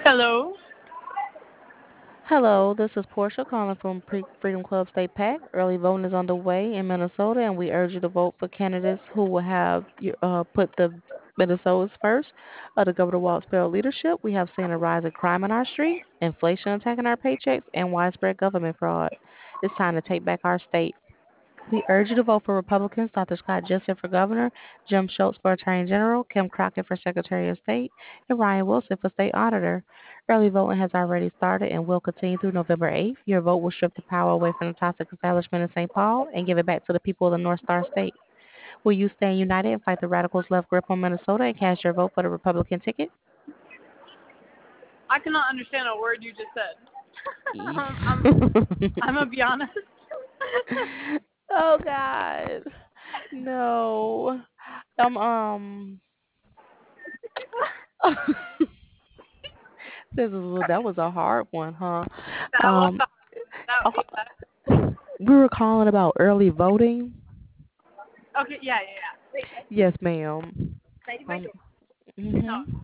Hello. Hello, this is Portia calling from Freedom Club State PAC. Early voting is underway in Minnesota, and we urge you to vote for candidates who will have put the Minnesotans first. Under Governor Walt's federal leadership, we have seen a rise in crime in our streets, inflation attacking our paychecks, and widespread government fraud. It's time to take back our state. We urge you to vote for Republicans Dr. Scott Jessup for governor, Jim Schultz for attorney general, Kim Crockett for secretary of state, and Ryan Wilson for state auditor. Early voting has already started and will continue through November 8th. Your vote will strip the power away from the toxic establishment in St. Paul and give it back to the people of the North Star State. Will you stand united and fight the radicals' left grip on Minnesota and cast your vote for the Republican ticket? I cannot understand a word you just said. E- um, I'm I'm gonna be honest. oh God. No. That was a hard one, huh? that was Um, that. uh, that we were calling about early voting. okay, yeah, yeah, yeah. Yes, ma'am. Um, No, mhm.